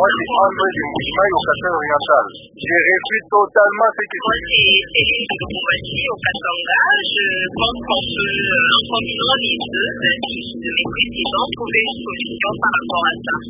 Moi, c'est André de Mouchimaï au Cassel oriental. J'ai réduit totalement ces questions. Moi, c'est Céline de Boumaki au Katanga. Je pense qu'on peut, en combinant les deux, de mes présidents, trouver une solution par rapport à ça.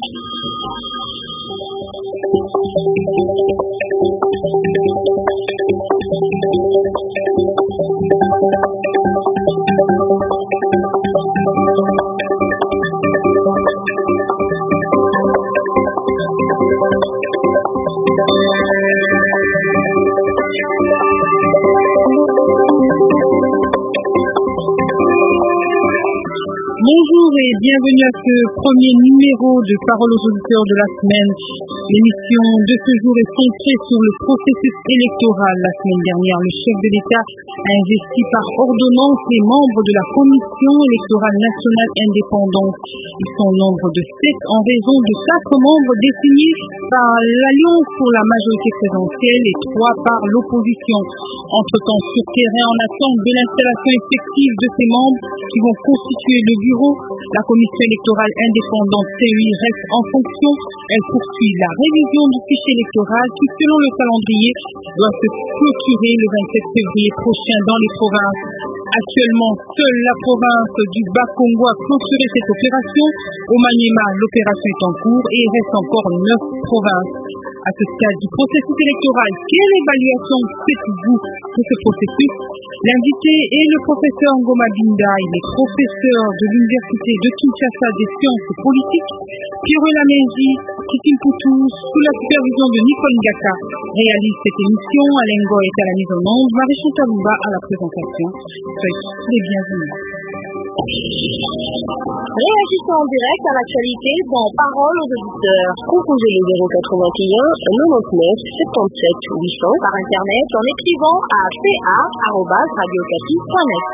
Bonjour et bienvenue à ce premier numéro de Parole aux auditeurs de la semaine. L'émission de ce jour est centrée sur le processus électoral. La semaine dernière, le chef de l'État a investi par ordonnance les membres de la Commission électorale nationale indépendante. Ils sont au nombre de 7 en raison de 4 membres désignés par l'Alliance pour la majorité présidentielle et 3 par l'opposition. Entre-temps, sur terrain, en attente de l'installation effective de ces membres qui vont constituer le bureau, la Commission électorale indépendante CEI reste en fonction. Elle poursuit la révision du fichier électoral qui, selon le calendrier, doit se clôturer le 27 février prochain dans les provinces. Actuellement, seule la province du Bas-Congo a clôturé cette opération. Au Maniema, l'opération est en cours et il reste encore 9 provinces. À ce stade du processus électoral, quelle évaluation faites-vous de ce processus? L'invité est le professeur Ngoma Binda. Il est professeur de l'Université de Kinshasa des sciences politiques. Pierre Lamenji, Kitine Poutou, sous la supervision de Nicole Ngaka, réalise cette émission. Alain Goy est à la mise en onde. Marie-Chantal Louba à la présentation. Soyez tous les bienvenus. Réagissons en direct à l'actualité dans Parole aux auditeurs. Composez le 081 99 77 800 par internet en écrivant à pa@radiocapi.net.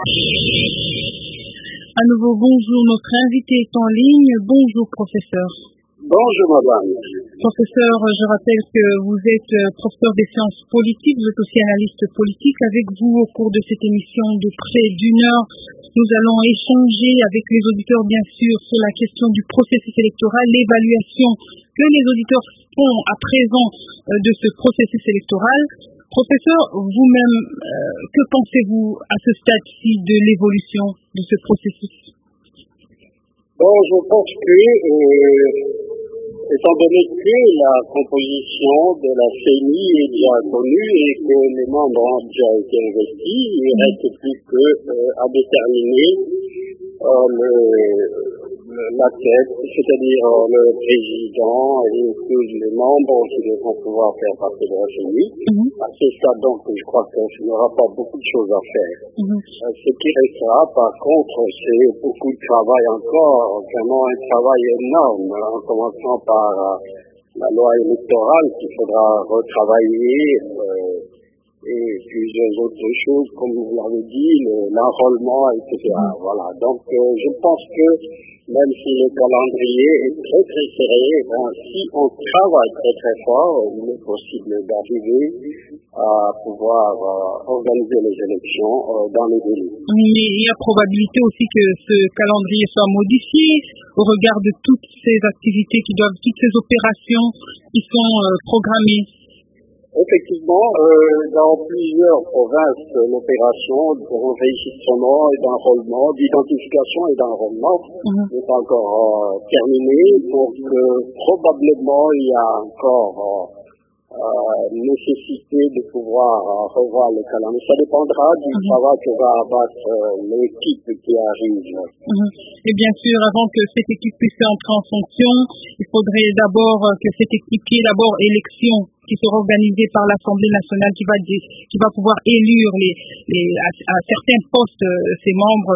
À nouveau, bonjour. Notre invité est en ligne. Bonjour, professeur. Bonjour, madame. Professeur, je rappelle que vous êtes professeur des sciences politiques, vous êtes aussi analyste politique. Avec vous, au cours de cette émission de près d'une heure, nous allons échanger avec les auditeurs, bien sûr, sur la question du processus électoral, l'évaluation que les auditeurs font à présent de ce processus électoral. Professeur, vous-même, que pensez-vous à ce stade-ci de l'évolution de ce processus? Bon, je pense que, étant donné que la composition de la CENI est déjà connue et que les membres ont déjà été investis, il ne reste plus qu'à déterminer la tête, c'est-à-dire le président et tous les membres qui devront pouvoir faire partie de la CENI. À ce stade, donc, je crois qu'il n'y aura pas beaucoup de choses à faire. Ce qui restera, par contre, c'est beaucoup de travail encore, vraiment un travail énorme, en commençant par la loi électorale qu'il faudra retravailler, et plusieurs autres choses, comme vous l'avez dit, l'enrôlement, etc. Voilà. Donc, je pense que même si le calendrier est très très serré, si on travaille très très fort, il est possible d'arriver à pouvoir organiser les élections dans les délais. Mais il y a probabilité aussi que ce calendrier soit modifié au regard de toutes ces activités toutes ces opérations qui sont programmées. Effectivement, dans plusieurs provinces, l'opération d'enregistrement et d'enrôlement, d'identification et d'enrôlement n'est pas encore terminée. Donc, probablement, il y a encore nécessité de pouvoir revoir le calendrier. Ça dépendra du travail que va abattre l'équipe qui arrive. Et bien sûr, avant que cette équipe puisse entrer en fonction, il faudrait d'abord que cette équipe qui est d'abord élection, qui sera organisée par l'Assemblée nationale, qui va pouvoir élire à certains postes ces membres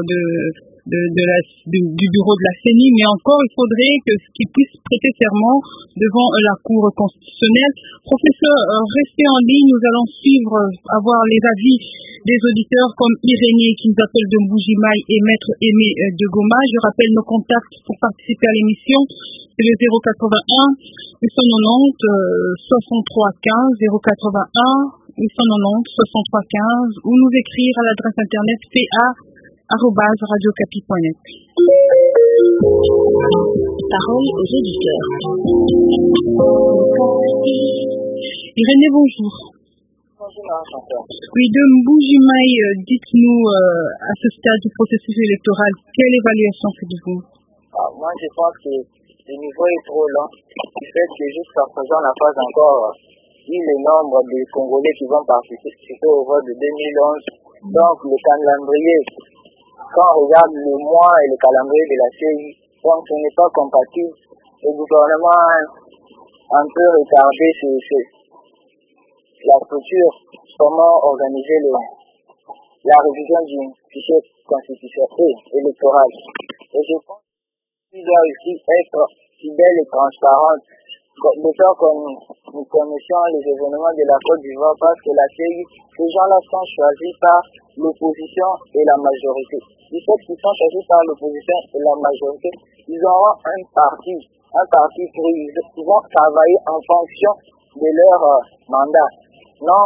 du bureau de la CENI, mais encore il faudrait qu'ils puissent prêter serment devant la Cour constitutionnelle. Professeur, restez en ligne, nous allons avoir les avis des auditeurs comme Irénée qui nous appelle de Mbujimaï et Maître Aimé de Goma. Je rappelle nos contacts pour participer à l'émission. C'est le 081 890 63 15 081 890 63 15 ou nous écrire à l'adresse internet pa@radiocapi.net. Parole aux auditeurs. Irénée, bonjour. Oui, de Mboujimaï, dites-nous à ce stade du processus électoral, quelle évaluation faites-vous? Moi, je pense que le niveau est trop lent. Du fait que jusqu'à présent, on n'a pas encore eu le nombre de Congolais qui vont participer au vote de 2011. Donc, le calendrier, quand on regarde le mois et le calendrier de la CEI, donc ce n'est pas compatible. Le gouvernement a un peu retardé la structure, comment organiser la révision du fichier constitutionnel et électoral. Et je pense qu'il doit aussi être fidèle et transparent. D'autant que nous connaissons les événements de la Côte d'Ivoire parce que la CEI, ces gens-là sont choisis par l'opposition et la majorité. Du fait qu'ils sont choisis par l'opposition et la majorité, ils auront un parti pris. Ils vont travailler en fonction de leur mandat. Non,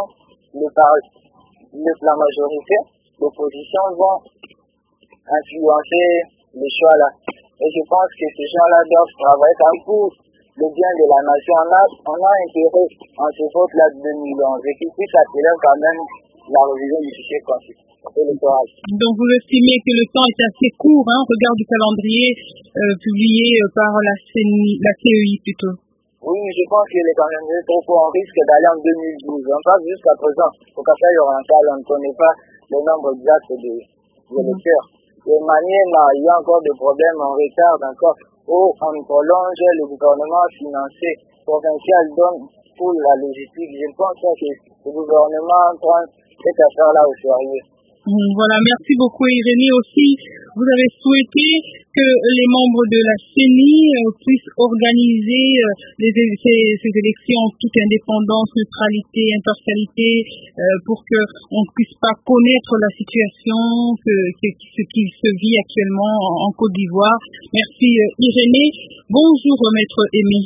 la majorité, l'opposition vont influencer les choix là. Et je pense que ces gens-là doivent travailler pour le bien de la nation. On a intérêt en ce vote-là de 2011 et qu'ils puissent attirer quand même la révision du fichier électoral. Donc vous estimez que le temps est assez court, hein, au regard du calendrier publié par la CEI plutôt? Oui, je pense que le calendrier est trop court. On risque d'aller en 2012. On passe jusqu'à présent au Café oriental, on ne connaît pas le nombre exact des électeurs. De manière, il y a encore des problèmes, on retarde encore. On prolonge le gouvernement financier provincial donc pour la logistique. Je pense que le gouvernement prend cette affaire-là au sérieux. Voilà, merci beaucoup Irénée. Aussi, vous avez souhaité que les membres de la CENI puissent organiser ces élections en toute indépendance, neutralité, impartialité, pour qu'on ne puisse pas connaître la situation, ce qui se vit actuellement en Côte d'Ivoire. Merci Irénée. Bonjour Maître Aimé.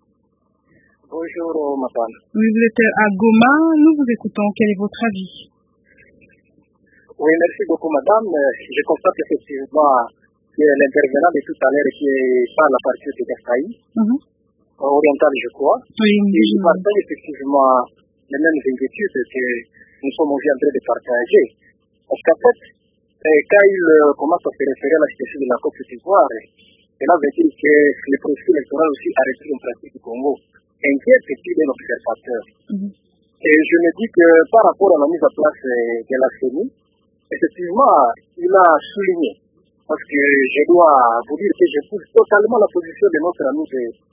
Bonjour madame. Oui, vous êtes à Goma, nous vous écoutons. Quel est votre avis? Oui, merci beaucoup, madame. Je constate effectivement que l'intervenant de tout à l'heure qui parle à partir de Gastaï, oriental, je crois, oui, et je partage effectivement les mêmes inquiétudes que nous sommes aujourd'hui en train de partager. Parce qu'en fait, quand il commence à se référer à la situation de la Côte d'Ivoire, cela veut dire que le processus électoral aussi a repris une pratique du Congo inquiète et puis d'un observateur. Et je me dis que par rapport à la mise en place de la CENI, effectivement, il a souligné, parce que je dois vous dire que je pousse totalement la position de notre ami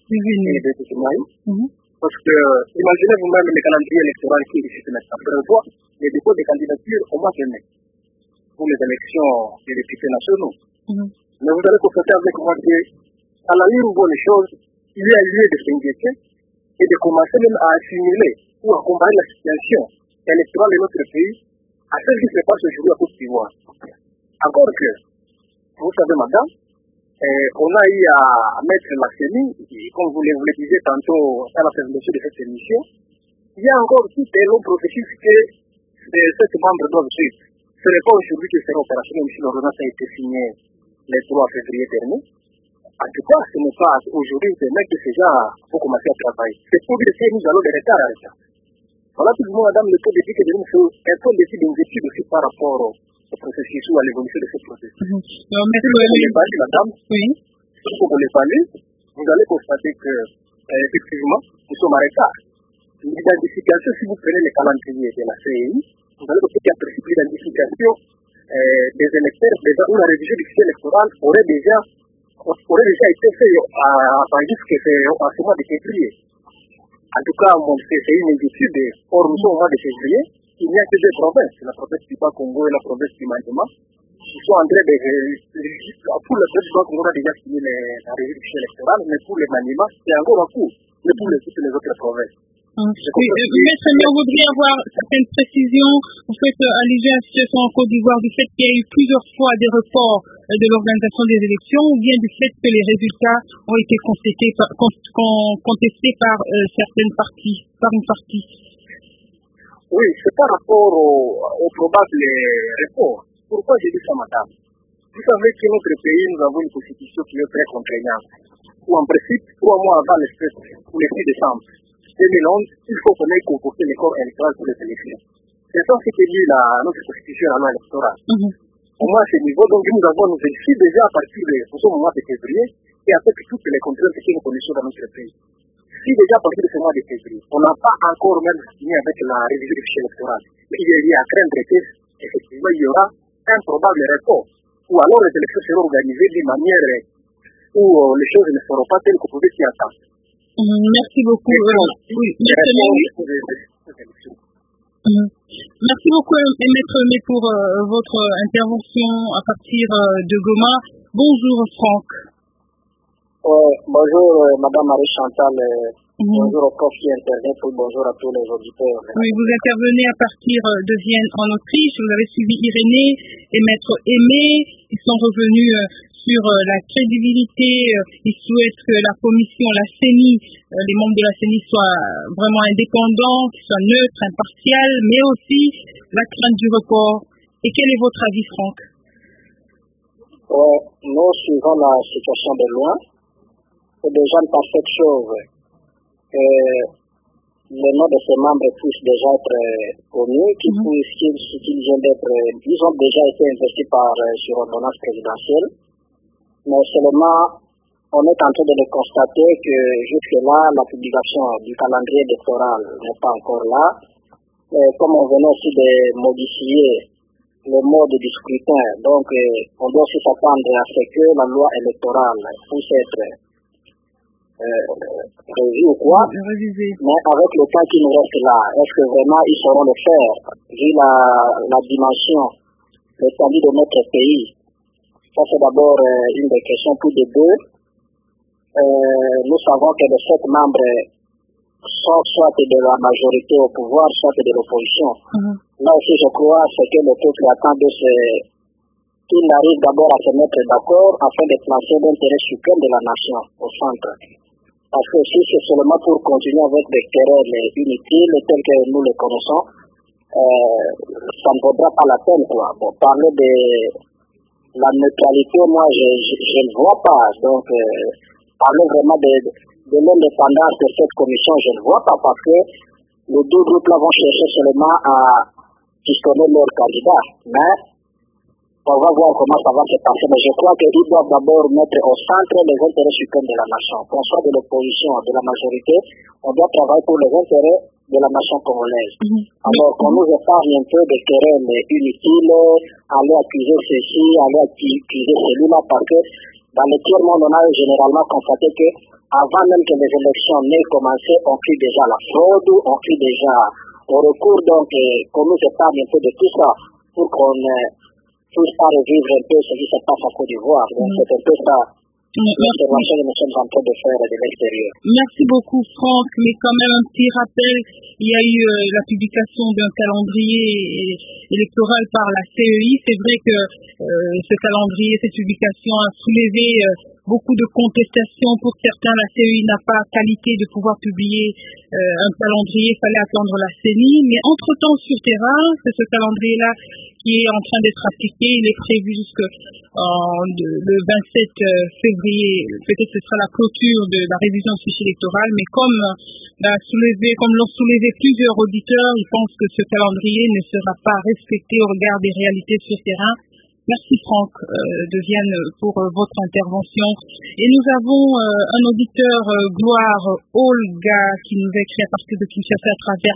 de Toumaï, parce que imaginez vous-même le calendrier électoral qui est ici maintenant. Prévoit les dépôts de candidatures au mois de mai pour les élections des députés nationaux. Mais vous allez constater avec moi que, à la ligne où voit les choses, il y a lieu de s'inquiéter et de commencer même à assimiler ou à comparer la situation électorale de notre pays à celle qui se passe aujourd'hui à Côte d'Ivoire. Encore que, vous savez madame, on a eu à mettre la CENI, comme vous le disiez tantôt à la présentation de cette émission, il y a encore tout un long processus que ces membres doivent suivre. Ce n'est pas aujourd'hui que sera opérationnel, même si l'ordonnance a été signée le 3 février dernier. En tout cas, ce n'est pas aujourd'hui mais que déjà faut commencer à travailler. C'est pour dire que nous allons de retard à retard. Voilà tout le monde, madame, le taux d'éthique de nous fait un taux d'éthique d'inquiétude aussi par rapport au processus ou à l'évolution de ce processus. Si vous voulez parler, madame, si vous voulez parler, vous allez constater que, effectivement, nous sommes en retard. L'identification, si vous prenez le calendrier de la CEI, vous allez constater qu'il y a principe d'identification des électeurs, où la révision du fichier électoral aurait déjà été faite tandis que c'est en ce mois de février. En tout cas, c'est une inquiétude. Or, nous sommes au mois de février. Il n'y a que deux provinces, la province du Bas-Congo et la province du Mandema, qui sont en train de... Pour la province du Bas-Congo, on a déjà signé la révision électorale, mais pour le Mandema, c'est encore en cours, mais pour toutes les autres provinces. Maître, on voudrait avoir certaines précisions. Vous faites allusion à la situation en Côte d'Ivoire du fait qu'il y a eu plusieurs fois des reports de l'organisation des élections ou bien du fait que les résultats ont été contestés par certaines parties, par une partie? Oui, c'est par rapport au probable report. Pourquoi j'ai dit ça, madame? Vous savez que notre pays, nous avons une constitution qui est très contraignante. Où en principe, 3 mois avant le 6 décembre 2011, il faut qu'on ait convoqué les corps électoraux pour les élections. C'est ça ce que dit notre constitution et la loi électorale. Au moins à ce niveau, donc nous vérifions déjà à partir de ce mois de février et avec toutes les contraintes que nous connaissons dans notre pays. Si déjà à partir de ce mois de février, on n'a pas encore même signé avec la révision du fichier électoral, il y a à craindre qu'effectivement il y aura un probable report, ou alors les élections seront organisées d'une manière où les choses ne seront pas telles qu'on pouvait s'y attendre. Merci beaucoup. Merci beaucoup, Maître Aimé, pour votre intervention à partir de Goma. Bonjour, Franck. Bonjour, Madame Marie-Chantal. Bonjour au prof qui intervient. Bonjour à tous les auditeurs. Oui, vous intervenez à partir de Vienne, en Autriche. Vous avez suivi Irénée et Maître Aimé. Ils sont revenus sur la crédibilité. Ils souhaitent que la commission, la CENI, les membres de la CENI soient vraiment indépendants, qu'ils soient neutres, impartials, mais aussi la crainte du report. Et quel est votre avis, Franck? Nous suivons la situation de loin. C'est déjà une parfaite chose. Les noms de ces membres puissent déjà être connus, qu'ils viennent d'être, ils ont déjà été investis sur ordonnance présidentielle. Mais seulement, on est en train de le constater que jusque-là, la publication du calendrier électoral n'est pas encore là. Comme on venait aussi de modifier le mode du scrutin, donc on doit aussi s'attendre à ce que la loi électorale puisse être revue ou quoi. Mais avec le temps qui nous reste là, est-ce que vraiment ils sauront le faire, vu la dimension, l'étendue de notre pays? Ça, c'est d'abord une des questions. Plus de deux, nous savons que les 7 membres sont soit de la majorité au pouvoir, soit de l'opposition. Là aussi, je crois, ce que le peuple attend de qu'il arrive d'abord à se mettre d'accord afin de placer l'intérêt suprême de la nation au centre. Parce que si c'est seulement pour continuer avec des querelles inutiles tels que nous les connaissons, ça ne vaudra pas la peine, quoi. Bon, parler de la neutralité, moi, je ne vois pas. Donc, parler vraiment de l'indépendance de cette commission, je ne vois pas, parce que les deux groupes-là vont chercher seulement à pistonner leurs candidats. Mais on va voir comment ça va se passer. Mais je crois qu'ils doivent d'abord mettre au centre les intérêts suprêmes de la nation. Qu'on soit de l'opposition, de la majorité, on doit travailler pour les intérêts de la nation congolaise. Alors qu'on nous épargne un peu de querelles inutiles, aller accuser ceci, aller accuser celui-là, parce que dans le tiers-monde, on a généralement constaté que avant même que les élections n'aient commencé, on crie déjà la fraude, on crie déjà au recours, donc qu'on nous épargne un peu de tout ça pour qu'on puisse pas revivre un peu ce qui se passe en Côte d'Ivoire. Donc c'est un peu ça l'intervention que nous sommes en train de faire de l'extérieur. Merci beaucoup, Franck, mais quand même un petit rappel, il y a eu la publication d'un calendrier électoral par la CEI. C'est vrai que ce calendrier, cette publication a soulevé beaucoup de contestations. Pour certains, la CEI n'a pas qualité de pouvoir publier un calendrier, il fallait attendre la CENI. Mais entre-temps, sur terrain, c'est ce calendrier-là qui est en train d'être appliqué. Il est prévu le 27 février. Peut-être que ce sera la clôture de la révision du fichier électoral, mais comme l'ont soulevé plusieurs auditeurs, ils pensent que ce calendrier ne sera pas respecté au regard des réalités sur terrain. Merci Franck de Vienne pour votre intervention. Et nous avons un auditeur, Gloire Olga, qui nous écrit à partir de Kinshasa à travers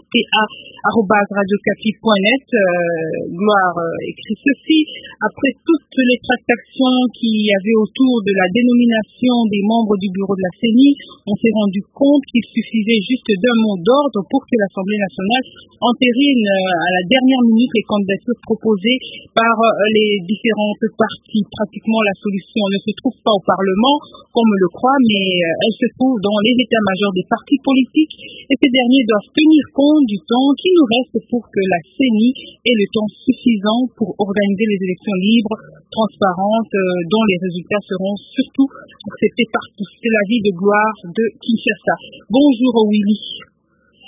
ta@radiocapi.net. Gloire écrit ceci: après toutes les tractations qu'il y avait autour de la dénomination des membres du bureau de la CENI, on s'est rendu compte qu'il suffisait juste d'un mot d'ordre pour que l'Assemblée nationale entérine à la dernière minute les candidatures proposées par les différentes parties. Pratiquement la solution ne se trouve pas au Parlement, comme on le croit, mais elle se trouve dans les états-majors des partis politiques, et ces derniers doivent tenir compte du temps qui nous reste pour que la CENI ait le temps suffisant pour organiser les élections libres, transparentes, dont les résultats seront surtout acceptés par tous. C'est l'avis de Gloire de Kinshasa. Bonjour Willy.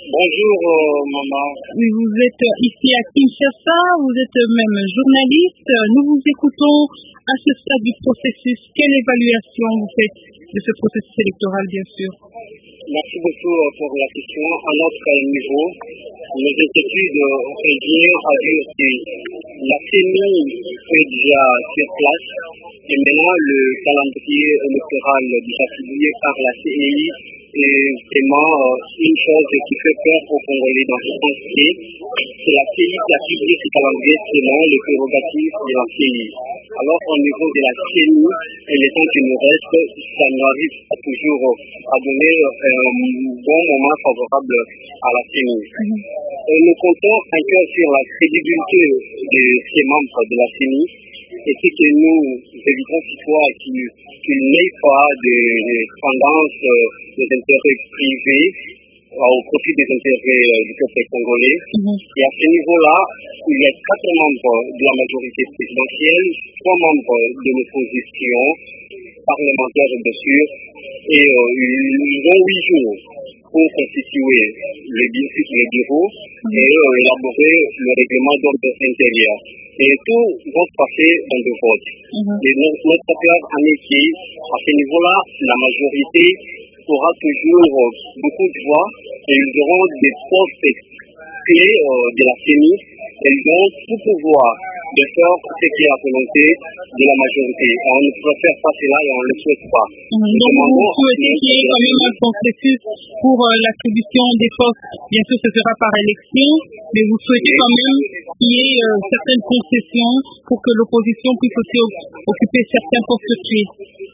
Bonjour, maman. Oui, vous êtes ici à Kinshasa, vous êtes même journaliste. Nous vous écoutons à ce stade du processus. Quelle évaluation vous faites de ce processus électoral, bien sûr? Merci beaucoup pour la question. À notre niveau, les inquiétudes régulières à dire que la CENI est déjà sur place et maintenant le calendrier électoral déjà publié par la CEI est vraiment une chose qui fait peur aux Congolais dans le sens que c'est la CEI qui a publié ce calendrier selon les prérogatives de la CEI. Alors au niveau de la CENI, et les temps qui nous restent, ça n'arrive pas toujours à donner un bon moment favorable à la CENI. Nous comptons encore sur la crédibilité de ces membres de la CENI et ce que nous évitons toutefois qu'il n'y ait pas de tendance des intérêts privés au profit des intérêts du peuple congolais. Et à ce niveau-là, il y a 4 membres de la majorité présidentielle, 3 membres de l'opposition, parlementaires bien sûr, et ils ont 8 jours pour constituer les bureaux et élaborer le règlement d'ordre intérieur. Et tout va se passer dans le vote. Et notre peur en est qu'à ce niveau-là, la majorité aura toujours beaucoup de voix et ils auront des postes clés de la CENI et ils auront tout pouvoir de faire ce qui est à volonté de la majorité. On ne peut faire pas cela et on ne le souhaite pas. Donc vous souhaitez qu'il y ait quand même un processus pour l'attribution des postes. Bien sûr, ce sera par élection, mais vous souhaitez quand même qu'il y ait certaines concessions pour que l'opposition puisse aussi occuper certains postes clés.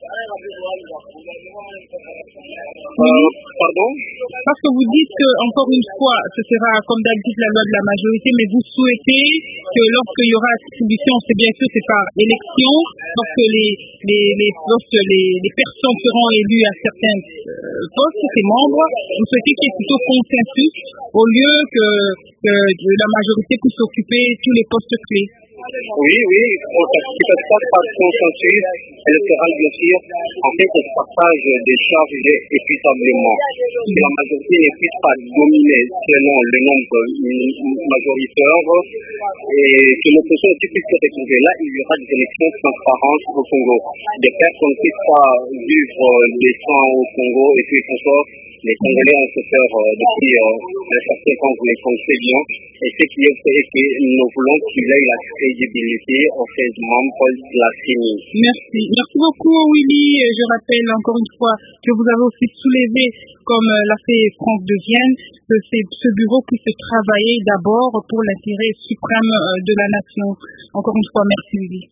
Pardon? Parce que vous dites que, encore une fois, ce sera comme d'habitude la loi de la majorité, mais vous souhaitez que lorsqu'il y aura attribution, c'est bien sûr c'est par élection, lorsque les personnes seront élues à certains postes, ces membres, vous souhaitez qu'il y ait plutôt consensus au lieu que la majorité puisse occuper tous les postes clés. Oui, qui se passe par consensus électoral, bien sûr, en fait, on partage des charges équitablement. Que la majorité ne puisse pas dominer selon le nombre majoritaire et que l'opposition aussi puisse se retrouver. Là, il y aura des élections transparentes au Congo. Des personnes ne puissent pas vivre des soins au Congo et puis encore. Les Congolais ont souffert depuis un certain temps, vous les connaissez bien, et ce qui est fait que nous voulons qu'il ait la crédibilité au fait du membre de la CENI. Merci. Merci beaucoup, Willy. Je rappelle encore une fois que vous avez aussi soulevé, comme l'a fait Franck de Vienne, que ce bureau puisse travailler d'abord pour l'intérêt suprême de la nation. Encore une fois, merci, Willy.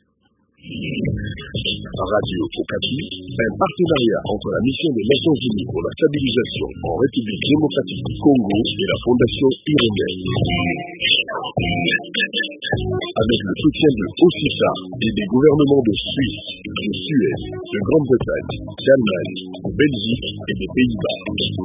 Radio Okapi, un partenariat entre la mission des Nations Unies pour la stabilisation en République démocratique du Congo et la Fondation Irondelle. Avec le soutien de OCISA et des gouvernements de Suisse, de Suède, de Grande-Bretagne, d'Allemagne, de Belgique et des Pays-Bas.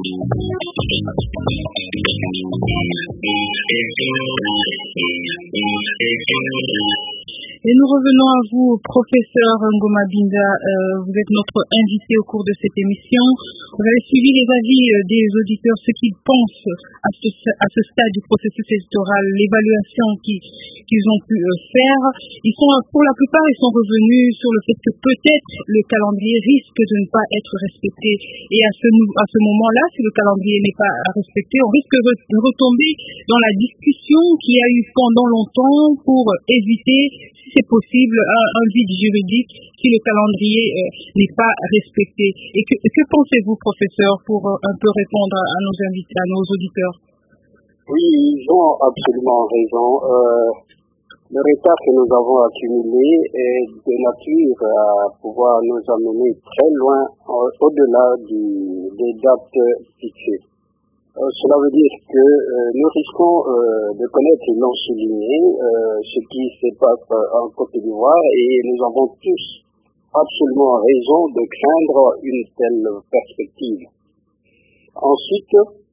Et nous revenons à vous, professeur Ngoma Binda. Vous êtes notre invité au cours de cette émission. Vous avez suivi les avis des auditeurs, ceux qui pensent à ce stade du processus électoral, l'évaluation qu'ils ont pu faire. Pour la plupart, ils sont revenus sur le fait que peut-être le calendrier risque de ne pas être respecté. Et à ce moment-là, si le calendrier n'est pas respecté, on risque de retomber dans la discussion qu'il y a eu pendant longtemps pour éviter, si c'est possible, un vide juridique si le calendrier n'est pas respecté. Et que pensez-vous, professeur, pour un peu répondre à nos invités, à nos auditeurs? Oui, ils ont absolument raison. Le retard que nous avons accumulé est de nature à pouvoir nous amener très loin au-delà des dates fixées. Cela veut dire que nous risquons de connaître, ils l'ont souligné, ce qui se passe en Côte d'Ivoire et nous avons tous absolument raison de craindre une telle perspective. Ensuite,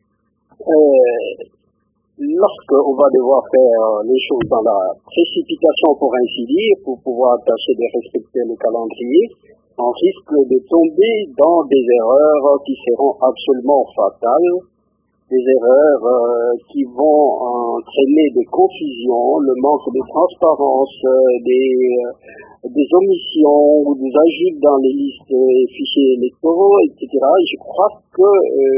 lorsqu'on va devoir faire les choses dans la précipitation, pour ainsi dire, pour pouvoir tâcher de respecter le calendrier, on risque de tomber dans des erreurs qui seront absolument fatales. des erreurs qui vont entraîner des confusions, le manque de transparence, des omissions ou des ajouts dans les listes et fichiers électoraux, etc. Et je crois que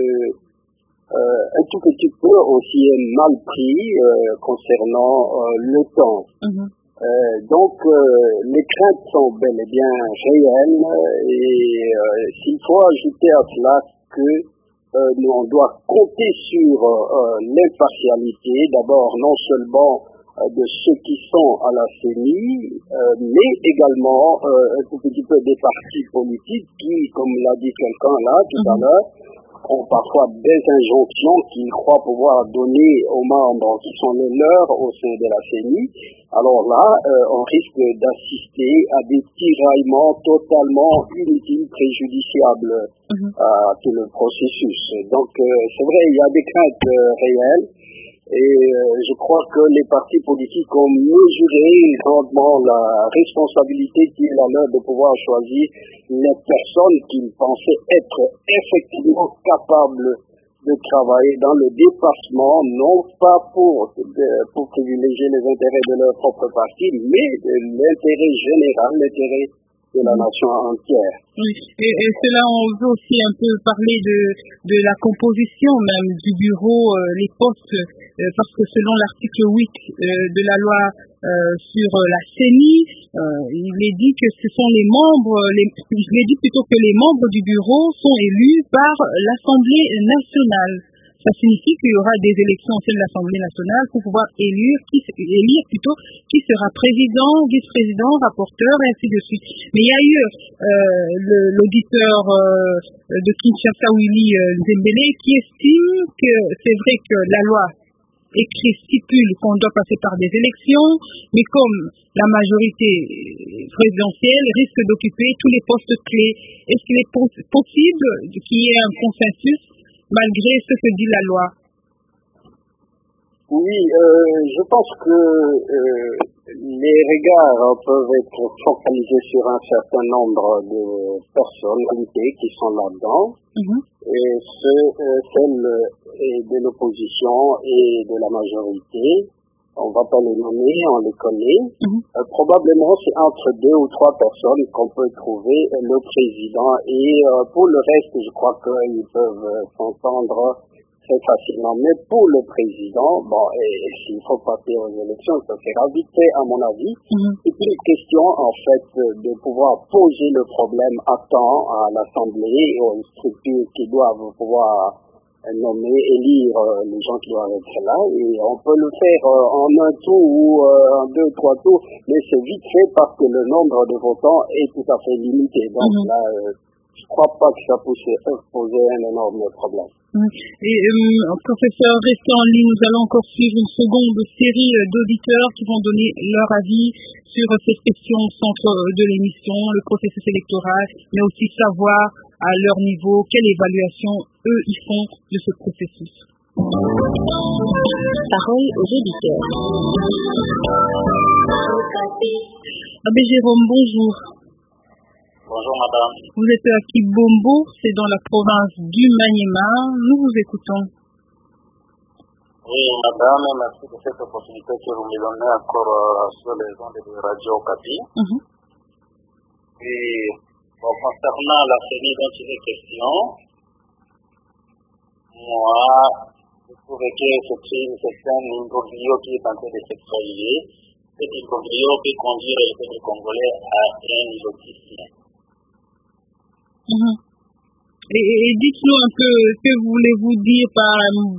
un tout petit peu aussi est mal pris concernant le temps. Donc les craintes sont bel et bien réelles et s'il faut ajouter à cela que on doit compter sur l'impartialité, d'abord non seulement de ceux qui sont à la CENI, mais également un tout petit peu des partis politiques qui, comme l'a dit quelqu'un là tout à l'heure, ont parfois des injonctions qu'ils croient pouvoir donner aux membres qui sont les leurs au sein de la CENI. Alors là, on risque d'assister à des tiraillements totalement inutiles, préjudiciables à tout le processus. Donc, c'est vrai, il y a des craintes réelles. Et je crois que les partis politiques ont mesuré grandement la responsabilité qui est la leur de pouvoir choisir les personnes qu'ils pensaient être effectivement capables de travailler dans le département, non pas pour privilégier les intérêts de leur propre parti, mais de l'intérêt général, l'intérêt de la nation entière. Oui, et cela, on veut aussi un peu parler de la composition même du bureau, les postes, parce que selon l'article 8 de la loi sur la CENI, il est dit que ce sont les membres, il est dit plutôt que les membres du bureau sont élus par l'Assemblée nationale. Ça signifie qu'il y aura des élections au sein de l'Assemblée nationale pour pouvoir élire qui sera président, vice-président, rapporteur, et ainsi de suite. Mais il y a eu l'auditeur de Kinshasa, Willy Nzembele, qui estime que c'est vrai que la loi stipule qu'on doit passer par des élections, mais comme la majorité présidentielle risque d'occuper tous les postes clés, est-ce qu'il est possible qu'il y ait un consensus malgré ce que dit la loi? Oui, je pense que les regards peuvent être focalisés sur un certain nombre de personnalités qui sont là-dedans, et celles de l'opposition et de la majorité. On va pas les nommer, on les connaît. Probablement, c'est entre 2 ou 3 personnes qu'on peut trouver le président. Et pour le reste, je crois qu'ils peuvent s'entendre très facilement. Mais pour le président, bon, s'il faut passer aux élections, ça sera vite fait, à mon avis. C'est une question, en fait, de pouvoir poser le problème à temps à l'Assemblée et aux structures qui doivent pouvoir nommer, élire les gens qui doivent être là, et on peut le faire en un tour ou en 2, 3 tours, mais c'est vite fait parce que le nombre de votants est tout à fait limité. Donc là, je ne crois pas que ça puisse poser un énorme problème. Et professeur, restez en ligne, nous allons encore suivre une seconde série d'auditeurs qui vont donner leur avis sur cette question au centre de l'émission, le processus électoral, mais aussi savoir à leur niveau quelle évaluation eux ils font de ce processus. Parole aux auditeurs. Abbé Jérôme, bonjour. Bonjour madame. Vous êtes à Kibombo, c'est dans la province du Maniema. Nous vous écoutons. Oui madame, merci de cette opportunité que vous me donnez encore sur les ondes de Radio Okapi. Et bon, concernant la CENI dont il est question, moi, je trouve que c'est un imbroglio qui est en train de s'extrayer. Cet imbroglio peut conduire le peuple congolais à un illotisme. Et dites-nous un peu, que voulez-vous dire par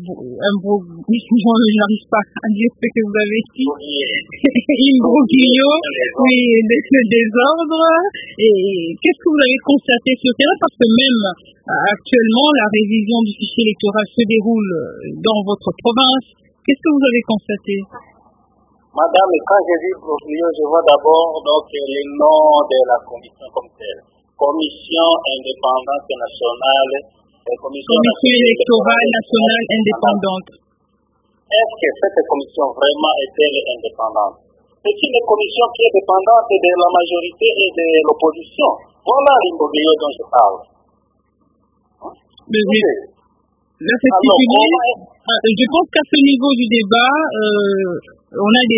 je n'arrive pas à dire ce que vous avez dit. Imbroglio, oui, des désordres. Et qu'est-ce que vous avez constaté sur terrain? Parce que même actuellement, la révision du fichier électoral se déroule dans votre province. Qu'est-ce que vous avez constaté? Madame, quand je dis imbroglio, je vois d'abord donc les noms de la commission comme telle. Commission indépendante nationale, commission électorale nationale indépendante. Est-ce que cette commission vraiment est-elle indépendante? C'est une commission qui est dépendante de la majorité et de l'opposition. Voilà l'imbroglio dont je parle. Là, c'est stipulé. Je pense qu'à ce niveau du débat, on a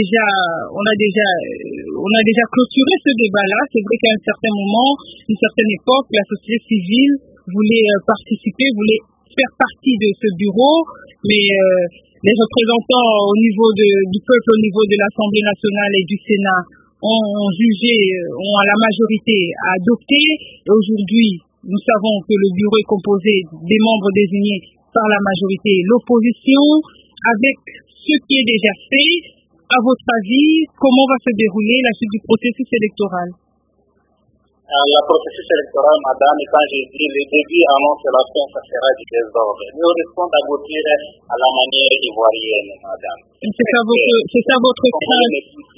déjà clôturé ce débat-là. C'est vrai qu'à un certain moment, une certaine époque, la société civile voulait participer, voulait faire partie de ce bureau, mais les représentants au niveau du peuple, au niveau de l'Assemblée nationale et du Sénat ont jugé, ont à la majorité adopté. Et aujourd'hui, nous savons que le bureau est composé des membres désignés par la majorité et l'opposition. Avec ce qui est déjà fait, à votre avis, comment va se dérouler la suite du processus électoral? Le processus électoral, madame, et quand j'ai dit le début annonce la fin, ça sera du désordre. Nous risquons d'aboutir à la manière ivoirienne, madame. C'est ça votre crainte.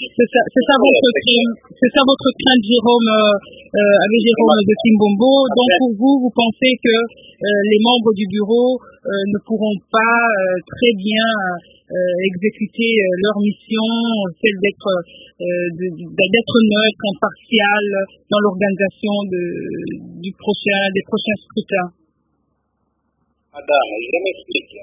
C'est ça votre crainte, Jérôme, avec Jérôme de Kimbombo. Donc pour vous pensez que les membres du bureau ne pourront pas très bien exécuter leur mission, celle d'être neutre, impartial dans l'organisation des prochains scrutins. Madame, je m'explique.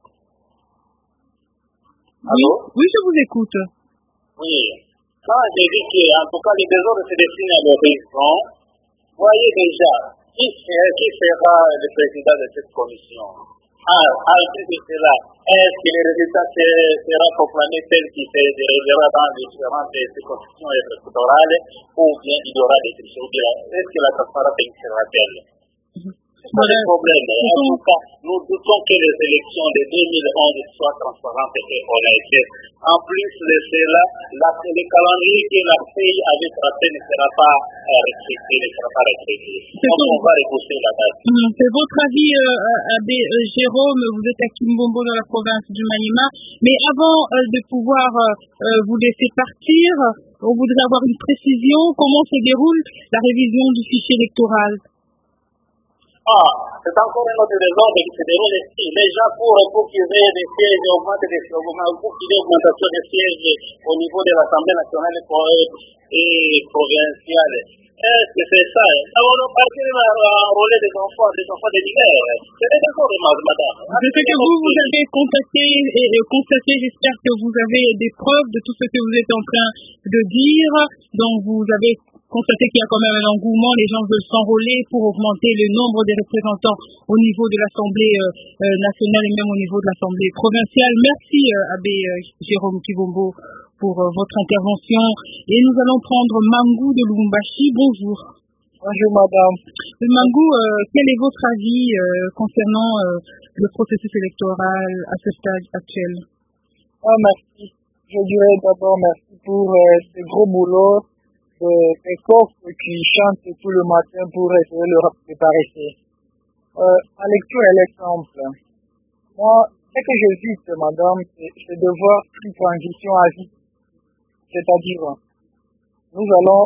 Allô? Oui, je vous écoute. Oui. Quand j'ai dit qu'en tout cas les désordres se dessinent à l'horizon, voyez déjà qui sera le président de cette commission. En plus de cela, est-ce que les résultats seront proclamés tels qu'ils se déroulera dans les différentes circonscriptions électorales ou bien il y aura des tricheries? Est-ce que la transparence existera-t-elle? C'est pas le problème. En tout cas, nous doutons que les élections de 2011 soient transparentes et honnêtes. En plus de cela, le calendrier que la CEI avait tracé ne sera pas respecté, Donc on va repousser la date. C'est votre avis, Abbé Jérôme, vous êtes à Kimbombo dans la province du Maniema. Mais avant de pouvoir vous laisser partir, on voudrait avoir une précision. Comment se déroule la révision du fichier électoral? C'est encore une autre raison qui se déroule ici. Les gens, pour qu'ils aient des sièges, pour qu'il y ait augmentation des sièges au niveau de l'Assemblée nationale et provinciale. Est-ce que c'est ça? On va partir enrôler des enfants des divers. C'est des accords, madame. Je sais que vous avez contacté et constaté, j'espère que vous avez des preuves de tout ce que vous êtes en train de dire. Donc vous avez constaté qu'il y a quand même un engouement, les gens veulent s'enrôler pour augmenter le nombre des représentants au niveau de l'Assemblée nationale et même au niveau de l'Assemblée provinciale. Merci Abbé Jérôme Kimbombo pour votre intervention. Et nous allons prendre Mangou de Lubumbashi. Bonjour. Bonjour madame. Mangou, quel est votre avis concernant le processus électoral à ce stade actuel? Merci. Je dirais d'abord merci pour ce gros boulot des coffres qui chantent tout le matin pour essayer de préparer. La lecture est l'exemple. Moi, ce que j'hésite, madame, c'est de voir une transition à vie. C'est-à-dire, nous allons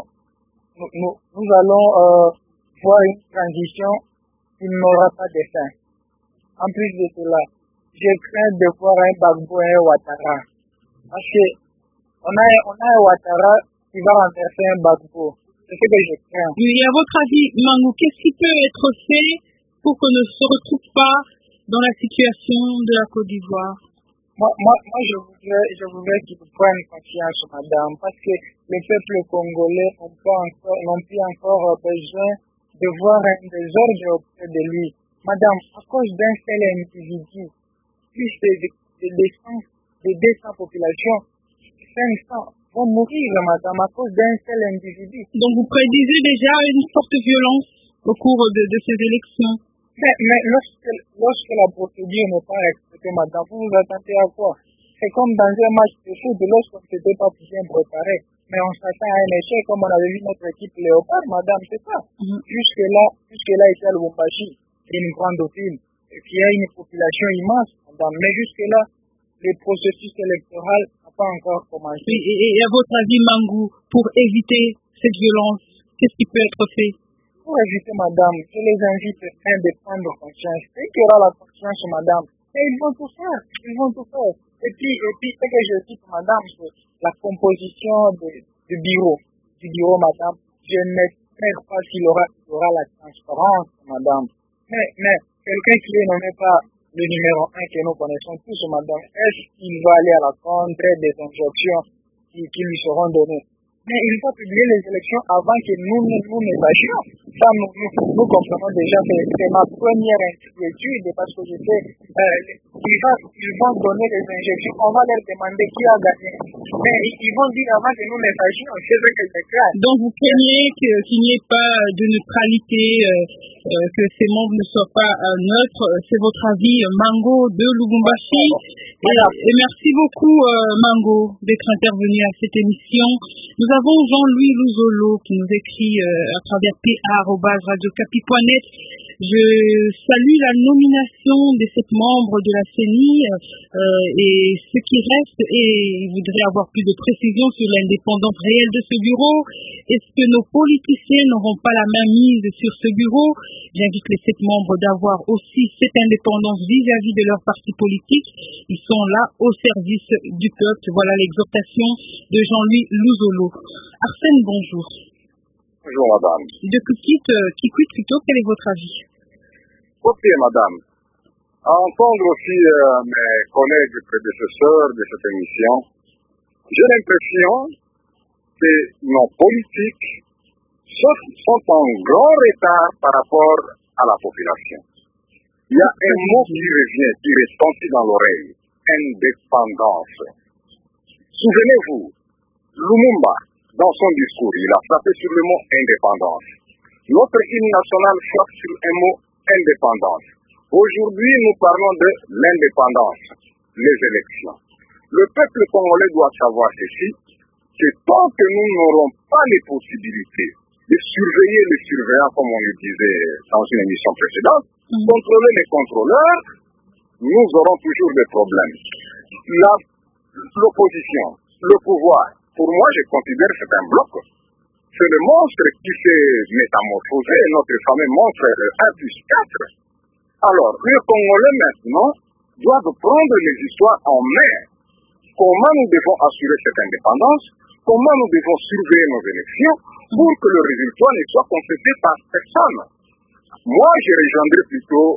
voir une transition qui n'aura pas de fin. En plus de cela, je crains de voir un Gbagbo et un Ouattara. Parce que on a un Ouattara qui va renverser un Gbagbo. C'est ce que je crains. Et à votre avis, Mangou, qu'est-ce qui peut être fait pour qu'on ne se retrouve pas dans la situation de la Côte d'Ivoire? Moi, je voudrais qu'ils prennent confiance, madame, parce que le peuple congolais n'a plus encore besoin de voir un désordre auprès de lui. Madame, à cause d'un seul individu, plus de 200 populations, 500 vont mourir, madame, à cause d'un seul individu. Donc vous prédisez déjà une forte violence au cours de ces élections? Mais lorsque la procédure n'est pas respectée, madame, vous vous attendez à quoi? C'est comme dans un match de foot, lorsqu'on ne s'était pas bien préparé. Mais on s'attend à un échec, comme on avait vu notre équipe Léopard, madame, c'est ça. Jusque-là, ici à Lubumbashi, c'est une grande ville, qui a une population immense, madame. Mais jusque-là, le processus électoral n'a pas encore commencé. Et à votre avis, Mangou, pour éviter cette violence, qu'est-ce qui peut être fait? Pour éviter, madame, je les invite à de prendre conscience. Dès qu'il y aura la conscience, madame, et ils vont tout faire. Et puis, ce que je dis, madame, c'est la composition du bureau, madame. Je n'espère pas qu'il y aura la transparence, madame. Mais quelqu'un qui est nommé par le numéro 1 que nous connaissons tous, madame, est-ce qu'il va aller à la contre des injonctions qui lui seront données? Mais il faut publier les élections avant que nous ne sachions. Ça, nous comprenons déjà que c'est ma première inquiétude parce que je sais, ils vont donner les injections, on va leur demander qui a gagné. Mais ils vont dire avant que nous ne sachions, c'est ce que je crains. Donc vous craignez qu'il n'y ait pas de neutralité, que ces membres ne soient pas neutres. C'est votre avis, Mango de Lubumbashi. Et merci beaucoup, Mango, d'être intervenu à cette émission. Nous avons Jean-Louis Louzolo qui nous écrit à travers pa@radiocapi.net. Je salue la nomination des 7 membres de la CENI et ce qui reste, et je voudrais avoir plus de précisions sur l'indépendance réelle de ce bureau. Est-ce que nos politiciens n'auront pas la main mise sur ce bureau? J'invite les 7 membres d'avoir aussi cette indépendance vis-à-vis de leur parti politique. Ils sont là au service du peuple. Voilà l'exhortation de Jean-Louis Louzolo. Arsène, bonjour. Bonjour, madame. De Kikwit plutôt, quel est votre avis? Ok, madame. À entendre aussi mes collègues prédécesseurs de cette émission, j'ai l'impression que nos politiques sont en grand retard par rapport à la population. Il y a un mot qui revient, qui retentit dans l'oreille, indépendance. Souvenez-vous, Lumumba, dans son discours, il a frappé sur le mot indépendance. Notre hymne national frappe sur un mot indépendance. Aujourd'hui, nous parlons de l'indépendance, les élections. Le peuple congolais doit savoir ceci, que tant que nous n'aurons pas les possibilités de surveiller les surveillants, comme on le disait dans une émission précédente, contrôler les contrôleurs, nous aurons toujours des problèmes. L'opposition, le pouvoir, pour moi, je considère que c'est un bloc. C'est le monstre qui s'est métamorphosé, notre fameux monstre 1+4. Alors, les Congolais maintenant doivent prendre les histoires en main. Comment nous devons assurer cette indépendance? Comment nous devons surveiller nos élections pour que le résultat ne soit contesté par personne? Moi, je rejoindrai plutôt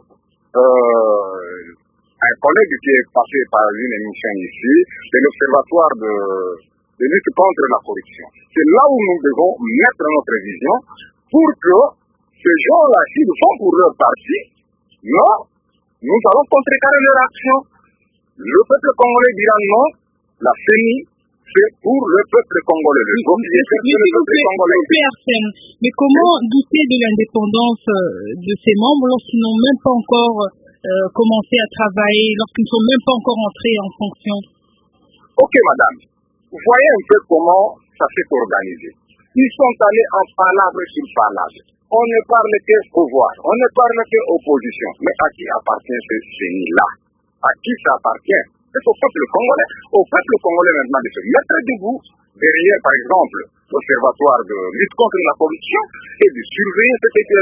un collègue qui est passé par une émission ici, de l'Observatoire de lutte contre la corruption. C'est là où nous devons mettre notre vision pour que ces gens-là, s'ils font pour leur parti, non, nous allons contrecarrer leur action. Le peuple congolais dira non, la CENI, c'est pour le peuple congolais. Le peuple congolais. Mais comment douter de l'indépendance de ces membres lorsqu'ils n'ont même pas encore commencé à travailler, lorsqu'ils ne sont même pas encore entrés en fonction? Ok, madame. Vous voyez un peu comment ça s'est organisé. Ils sont allés en palabre sur palabre. On ne parle que pouvoir, on ne parle que opposition. Mais à qui appartient ce CENI-là? À qui ça appartient? C'est au peuple congolais. Au peuple congolais maintenant de se mettre debout derrière, par exemple, l'Observatoire de lutte contre la corruption et de surveiller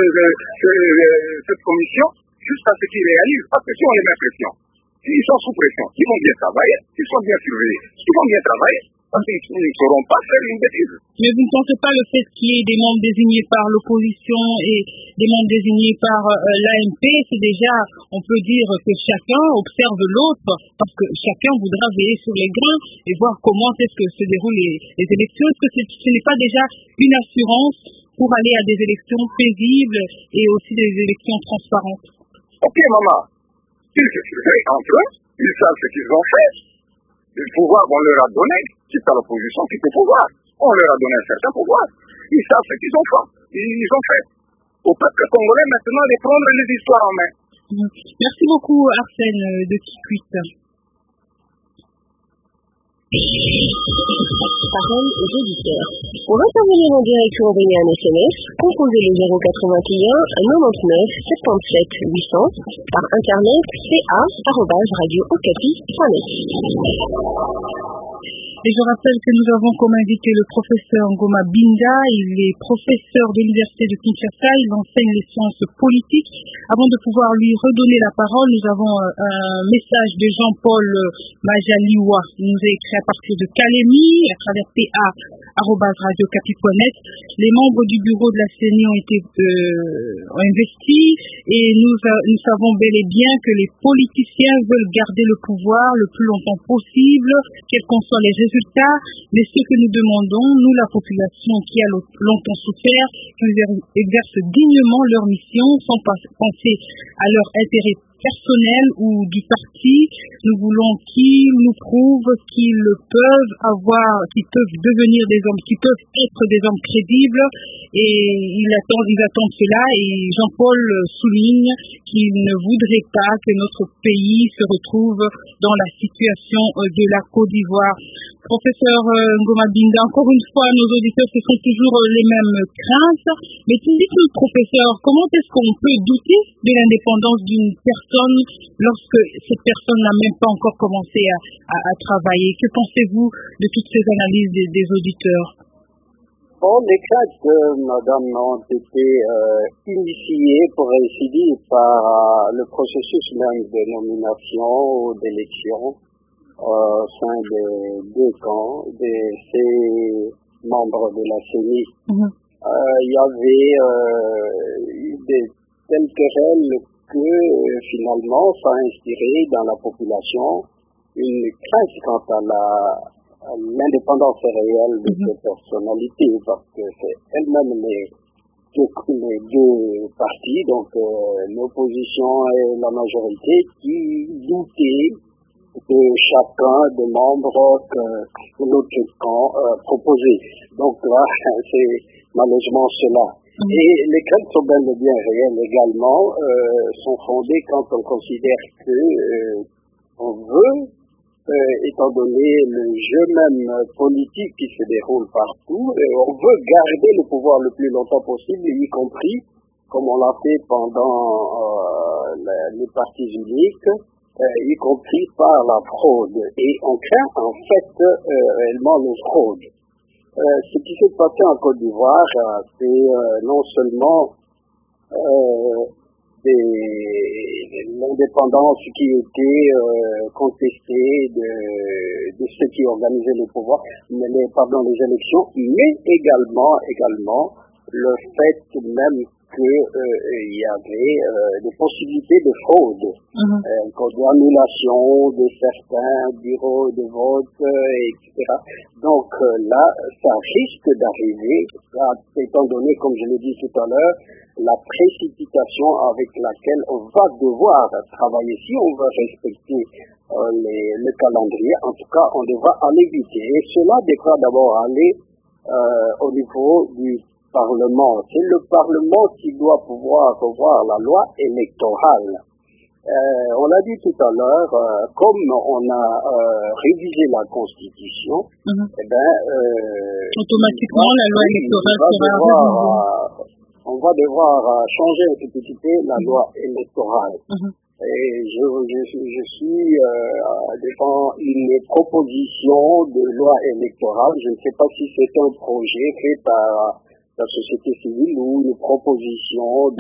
cette commission jusqu'à ce qu'ils réalisent. Parce que si on les met pression, s'ils sont sous pression, ils vont bien travailler, s'ils sont bien surveillés, ils vont bien travailler. Parce qu'ils ne sauront pas faire une bêtise. Mais vous ne pensez pas le fait qu'il y ait des membres désignés par l'opposition et des membres désignés par l'AMP, c'est déjà, on peut dire que chacun observe l'autre, parce que chacun voudra veiller sur les grains et voir comment est-ce que se déroulent les élections. Est-ce que ce n'est pas déjà une assurance pour aller à des élections paisibles et aussi des élections transparentes? Ok, maman. Ils se surveillent entre eux, ils savent ce qu'ils ont fait. Le pouvoir, on leur a donné, quitte à l'opposition, quitte au pouvoir. On leur a donné un certain pouvoir. Ils savent ce qu'ils ont fait. Ils ont fait. Au peuple congolais maintenant de prendre les histoires en main. Merci beaucoup, Arsène de Kikwit. Parole aux auditeurs. Pour intervenir en direct ou envoyer un SMS, composez le 081 99 77 800 par internet ca@radiookapi.net. Et je rappelle que nous avons comme invité le professeur Ngoma Binda. Il est professeur de l'université de Kinshasa. Il enseigne les sciences politiques. Avant de pouvoir lui redonner la parole, nous avons un message de Jean-Paul Majaliwa. Il nous a écrit à partir de Kalemi, à travers @radiocapi.net. Les membres du bureau de la CENI ont investi et nous savons bel et bien que les politiciens veulent garder le pouvoir le plus longtemps possible, quels qu'en soient les résultats. Mais ce que nous demandons, nous, la population qui a longtemps souffert, qu'ils exercent dignement leur mission sans penser à leur intérêt personnel ou du parti. Nous voulons qu'ils nous prouvent qu'ils peuvent devenir des hommes, qu'ils peuvent être des hommes crédibles, et ils attendent cela, et Jean-Paul souligne qu'il ne voudrait pas que notre pays se retrouve dans la situation de la Côte d'Ivoire. Professeur Ngoma Binda, encore une fois, nos auditeurs, ce sont toujours les mêmes craintes, mais dites-nous, professeur, comment est-ce qu'on peut douter de l'indépendance d'une personne lorsque cette personne n'a même pas encore commencé à travailler? Que pensez-vous de toutes ces analyses des auditeurs? Bon, les craintes, madame, ont été initiées, pour ainsi dire, par le processus même de nomination ou d'élection au sein des deux camps de ces membres de la CENI. Il y avait eu des telles querelles que finalement ça a inspiré dans la population une crainte quant à l'indépendance réelle de ces personnalités, parce que c'est elles-mêmes les deux partis, donc l'opposition et la majorité, qui doutaient de chacun des membres que l'autre camp proposait. Donc là, c'est malheureusement cela. Et les craintes sont bel et bien réelles également, sont fondées quand on considère que on veut, étant donné le jeu même politique qui se déroule partout, on veut garder le pouvoir le plus longtemps possible, y compris, comme on l'a fait pendant les partis uniques, y compris par la fraude. Et on craint en fait réellement les fraudes. Ce qui s'est passé en Côte d'Ivoire, c'est non seulement l'indépendance qui était contestée de ceux qui organisaient le pouvoir, les élections, mais également le fait même qu'il y avait des possibilités de fraude, d'annulation de certains bureaux de vote, etc. Donc là, ça risque d'arriver, étant donné, comme je l'ai dit tout à l'heure, la précipitation avec laquelle on va devoir travailler. Si on veut respecter le calendrier, en tout cas, on devra aller vite. Et cela devra d'abord aller au niveau du Parlement. C'est le Parlement qui doit pouvoir revoir la loi électorale. On l'a dit tout à l'heure, comme on a révisé la Constitution, automatiquement la loi électorale sera on va devoir changer un tout petit peu la loi électorale. Et je suis devant une proposition de loi électorale. Je ne sais pas si c'est un projet fait par la société civile ou une proposition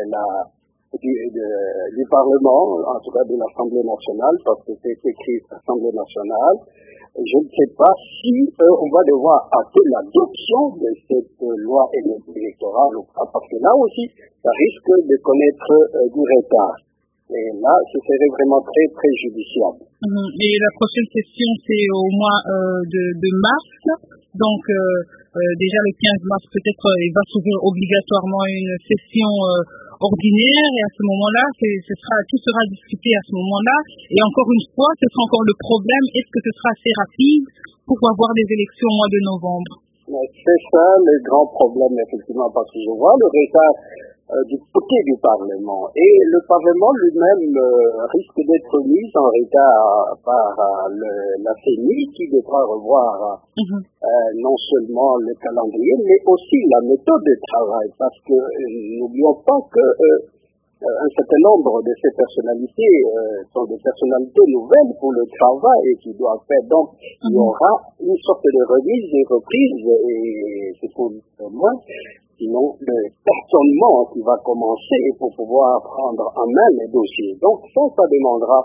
du Parlement, en tout cas de l'Assemblée nationale, parce que c'est écrit Assemblée nationale. Je ne sais pas si on va devoir hâter l'adoption de cette loi électorale ou pas, parce que là aussi, ça risque de connaître du retard. Et là, ce serait vraiment très préjudiciable. Et la prochaine session, c'est au mois de mars. Donc, déjà le 15 mars, peut-être, il va s'ouvrir obligatoirement une session ordinaire. Et à ce moment-là, tout sera discuté à ce moment-là. Et encore une fois, ce sera encore le problème. Est-ce que ce sera assez rapide pour avoir des élections au mois de novembre? C'est ça le grand problème, effectivement, parce que je vois le retard du côté du Parlement. Et le Parlement lui-même risque d'être mis en retard par la CENI qui devra revoir non seulement le calendrier, mais aussi la méthode de travail. Parce que n'oublions pas que un certain nombre de ces personnalités sont des personnalités nouvelles pour le travail et qui doivent faire. Donc, il y aura une sorte de remise et reprise, et c'est pour moi, sinon le tâtonnement qui va commencer pour pouvoir prendre en main les dossiers. Donc ça demandera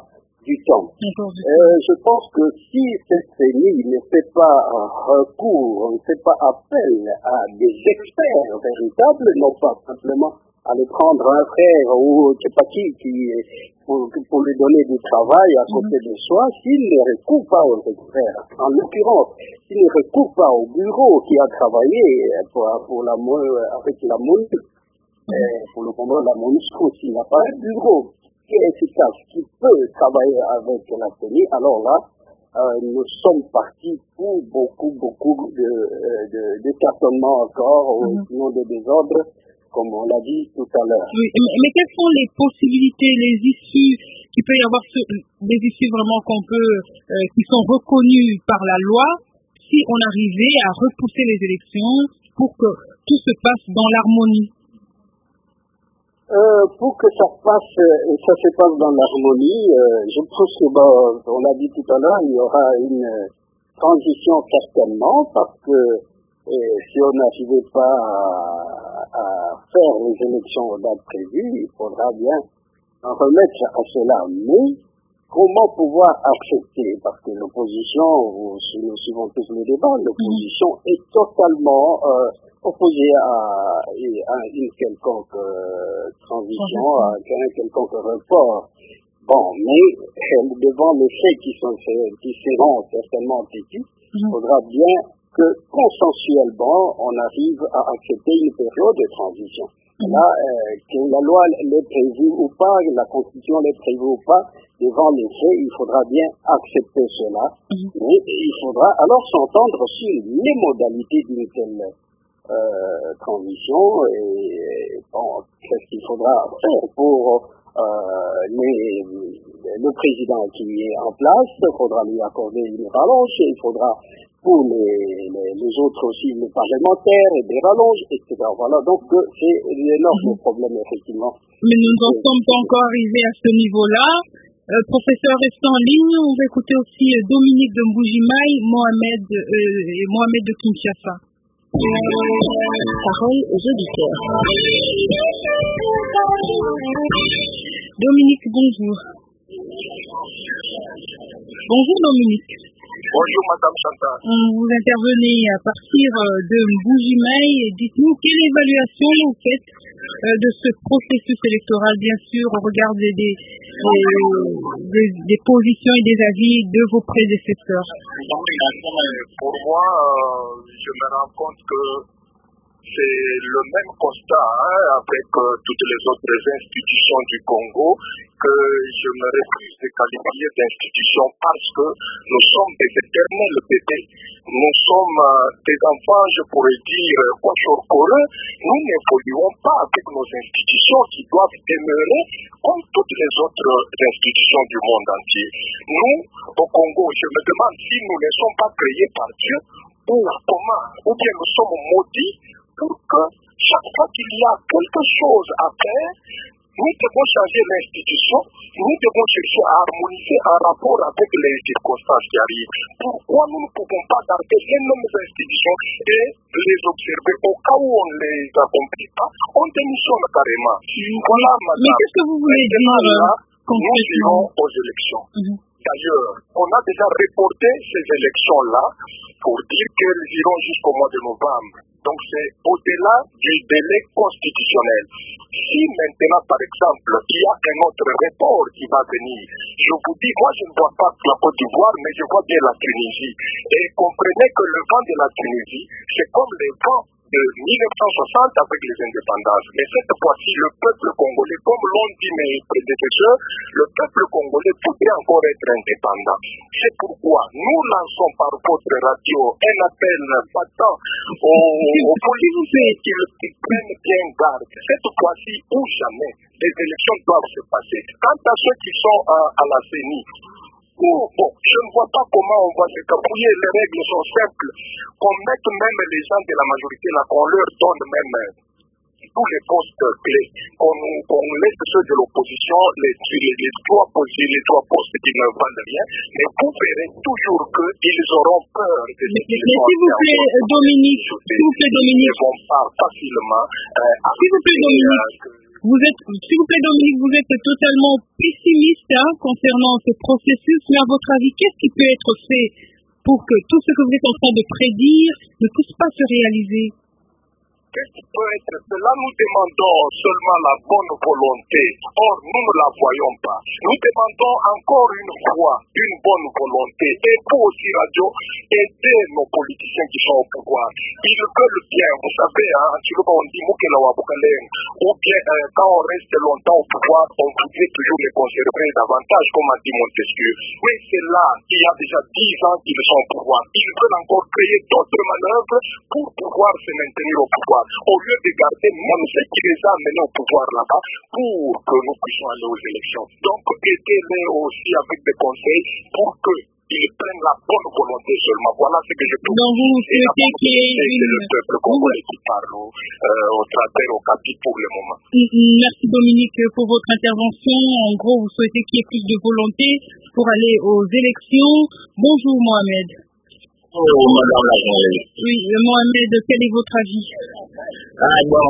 du temps. Je pense que si cette CENI ne fait pas recours, ne fait pas appel à des experts véritables, non pas simplement aller prendre un frère ou je sais pas qui pour lui donner du travail à côté de soi, s'il ne recourt pas aux experts, en l'occurrence, s'il ne recourt pas au bureau qui a travaillé avec la MONUSCO, pour le moment la MONUSCO, s'il n'a pas un bureau qui est efficace, qui peut travailler avec la CENI, alors là, nous sommes partis pour beaucoup de cartonnements encore, ou sinon de désordre, comme on l'a dit tout à l'heure. Oui, mais quelles sont les possibilités, les issues qu'il peut y avoir, des issues vraiment qui sont reconnues par la loi, si on arrivait à repousser les élections pour que tout se passe dans l'harmonie? Pour que ça se passe dans l'harmonie, je pense que, on l'a dit tout à l'heure, il y aura une transition certainement, parce que si on n'arrivait pas à faire les élections aux dates prévues, il faudra bien en remettre à cela. Mais comment pouvoir accepter? Parce que l'opposition, si nous suivons tous les débats, l'opposition est totalement opposée à une quelconque transition, à un quelconque report. Bon, mais devant les faits qui seront certainement têtus, il faudra bien que consensuellement, on arrive à accepter une période de transition. Là, que la loi l'ait prévue ou pas, la Constitution l'ait prévue ou pas, devant les faits, il faudra bien accepter cela. Mais il faudra alors s'entendre sur les modalités d'une telle transition. Et bon, qu'est-ce qu'il faudra faire pour le président qui est en place? Il faudra lui accorder une rallonge, il faudra pour les autres aussi, les parlementaires, et des rallonges, etc. Voilà, donc c'est l'énorme problème, effectivement. Mais nous n'en sommes pas encore arrivés à ce niveau-là. Professeur, restez en ligne. On va écouter aussi Dominique de Mbujimaï, Mohamed de Kinshasa. Parole aux auditeurs. Dominique, bonjour. Bonjour Dominique. Bonjour Madame Chantal. Vous intervenez à partir de Mbujimaï. Dites-nous quelle évaluation vous faites de ce processus électoral, bien sûr, au regard des positions et des avis de vos prédécesseurs. Pour moi, je me rends compte que c'est le même constat avec toutes les autres institutions du Congo que je me refuse de qualifier d'institution parce que nous sommes des éternels bébés. Nous sommes des enfants, je pourrais dire, cochorcoreux. Nous n'évoluons pas avec nos institutions qui doivent demeurer comme toutes les autres institutions du monde entier. Nous, au Congo, je me demande si nous ne sommes pas créés par Dieu ou comment, ou bien nous sommes maudits pour que chaque fois qu'il y a quelque chose à faire, nous devons changer l'institution, nous devons chercher à harmoniser en rapport avec les circonstances qui arrivent. Pourquoi nous ne pouvons pas garder les mêmes institutions et les observer au cas où on ne les accomplit pas? On démissionne carrément. Voilà, madame. Mais qu'est-ce que vous voulez dire là, nous irons aux élections. D'ailleurs, on a déjà reporté ces élections-là pour dire qu'elles iront jusqu'au mois de novembre. Donc c'est au-delà du délai constitutionnel. Si maintenant, par exemple, il y a un autre report qui va venir, je vous dis, moi je ne vois pas la Côte d'Ivoire, mais je vois bien la Tunisie. Et comprenez que le vent de la Tunisie, c'est comme le vent de 1960 avec les indépendances. Mais cette fois-ci, le peuple congolais, comme l'ont dit mes prédécesseurs, le peuple congolais pourrait encore être indépendant. C'est pourquoi nous lançons par votre radio un appel battant aux policiers qui prennent bien garde. Cette fois-ci ou jamais, les élections doivent se passer. Quant à ceux qui sont à la CENI, bon, je ne vois pas comment on va se capouiller. Les règles sont simples. Qu'on mette même les gens de la majorité là, qu'on leur donne même tous les postes clés, qu'on laisse ceux de l'opposition, les trois postes qui ne valent rien, mais vous verrez toujours qu'ils auront peur de ce qu'ils vont faire. S'il vous plaît, Dominique, ils ne vont pas facilement s'il vous plaît, Dominique. S'il vous plaît Dominique, vous êtes totalement pessimiste concernant ce processus, mais à votre avis, qu'est-ce qui peut être fait pour que tout ce que vous êtes en train de prédire ne puisse pas se réaliser? Qu'est-ce qui peut être? Cela, nous demandons seulement la bonne volonté. Or, nous ne la voyons pas. Nous demandons encore une fois une bonne volonté. Et pour aussi, Radio, aider nos politiciens qui sont au pouvoir. Ils veulent bien, vous savez, on dit ou bien quand on reste longtemps au pouvoir, on voudrait toujours les conserver davantage, comme a dit Montesquieu. Mais c'est là, il y a déjà 10 ans qu'ils sont au pouvoir. Ils veulent encore créer d'autres manœuvres pour pouvoir se maintenir au pouvoir. Au lieu de garder même ce qui les a amenés au pouvoir là-bas pour que nous puissions aller aux élections. Donc, aidez-les aussi avec des conseils pour qu'ils prennent la bonne volonté seulement. Voilà ce que je peux dire. Donc, vous souhaitez qu'il y ait le peuple congolais qui parle au travers au capital pour le moment. Merci Dominique pour votre intervention. En gros, vous souhaitez qu'il y ait plus de volonté pour aller aux élections. Bonjour Mohamed. Bonjour madame la journaliste. Oui, Mohamed, quel est votre avis? Bon,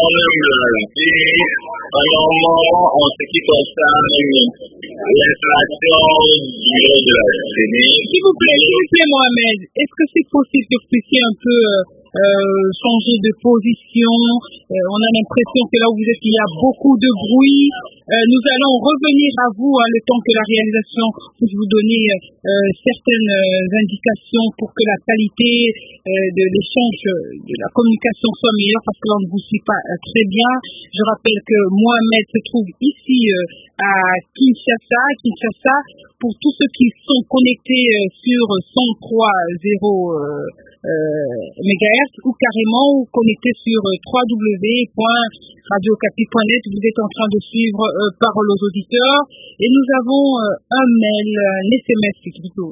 en ce qui concerne l'installation du bureau de la CENI. S'il vous plaît Mohamed, est-ce que c'est possible que vous puissiez un peu changer de position? On a l'impression que là où vous êtes, il y a beaucoup de bruit. Nous allons revenir à vous le temps que la réalisation puisse vous donner certaines indications pour que la qualité de l'échange, de la communication soit meilleure, parce que là on ne vous suit pas très bien. Je rappelle que Mohamed se trouve ici à Kinshasa, pour tous ceux qui sont connectés sur 103.0 MHz ou carrément connectés sur www.radiocapi.net. Vous êtes en train de suivre Parole aux auditeurs et nous avons un mail, un SMS plutôt.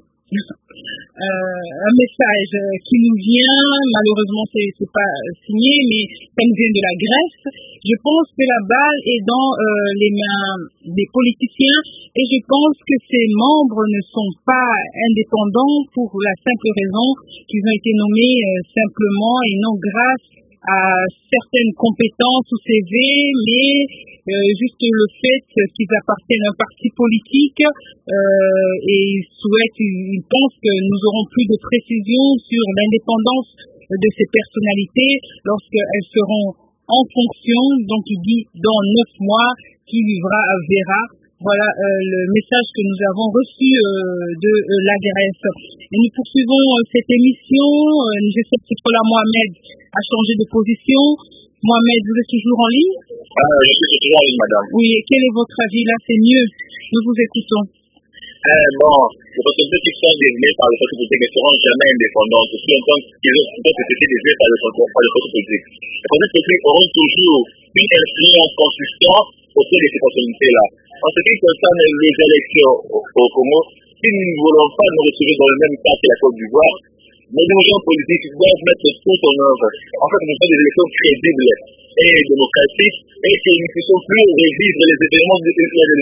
Un message qui nous vient, malheureusement c'est pas signé, mais ça nous vient de la Grèce. Je pense que la balle est dans les mains des politiciens et je pense que ces membres ne sont pas indépendants pour la simple raison qu'ils ont été nommés simplement et non grâce à certaines compétences ou CV, mais juste le fait qu'ils appartiennent à un parti politique et ils pensent que nous aurons plus de précisions sur l'indépendance de ces personnalités lorsqu'elles seront en fonction. Donc il dit dans 9 mois, qui vivra verra. Voilà le message que nous avons reçu de la Grèce. Et nous poursuivons cette émission. Je sais que là Mohamed a changé de position. Mohamed, vous êtes toujours en ligne? Je suis toujours en ligne, madame. Oui, et quel est votre avis? Là, c'est mieux. Nous vous écoutons. Bon, les possibilités qui sont désignées par les forces politiques ne seront jamais indépendantes. Aussi longtemps qu'ils ont été désignés par les forces politiques. Les forces politiques auront toujours une influence consistante autour de ces possibilités-là. En ce qui concerne les élections au Congo, si nous ne voulons pas nous retrouver dans le même cas que la Côte d'Ivoire, nos dirigeants politiques doivent mettre tout en œuvre. En fait, nous faisons des élections crédibles et démocratiques et que nous ne puissions plus revivre les événements lors